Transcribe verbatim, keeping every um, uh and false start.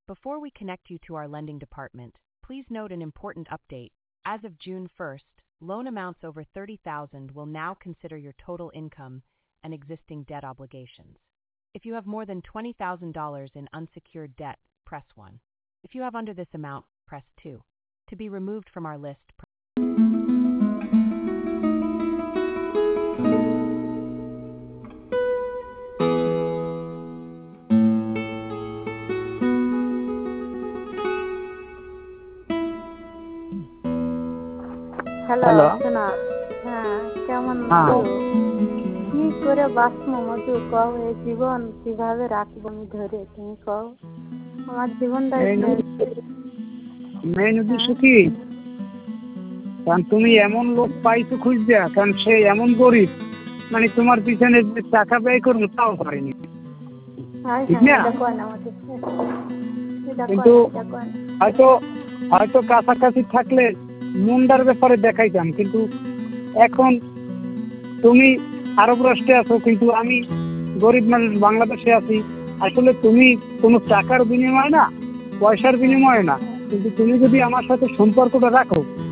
Before we connect you to our lending department, please note an important update. As of June first, loan amounts over thirty thousand dollars will now consider your total income and existing debt obligations. If you have more than twenty thousand dollars in unsecured debt, press one. If you have under this amount, press two. To be removed from our list, press hello hello. শোনা, হ্যাঁ কেমন হ্যাঁ। আছো? কি করে বাঁচবো মধু কও, এই জীবন কিভাবে রাখবো আমি ধরে, তুমি কও। আমার জীবনটা মেইন উদ্দেশ্য কি, কারণ তুমি এমন লোক পাইছো খুঁজছা, কারণ সে এমন গরিব, মানে তোমার পিছনে যে টাকা ব্যয় করবো তাও পারেনি, ঠিক না? কিন্তু হয়তো হয়তো কাছাকাছি থাকলে মুন্ডার ব্যাপারে দেখাইতাম, কিন্তু এখন তুমি আরব রাষ্ট্রে আছো, কিন্তু আমি গরিব মানুষ বাংলাদেশে আছি। আসলে তুমি কোনো টাকার বিনিময় না, পয়সার বিনিময় না, কিন্তু তুমি যদি আমার সাথে সম্পর্কটা রাখো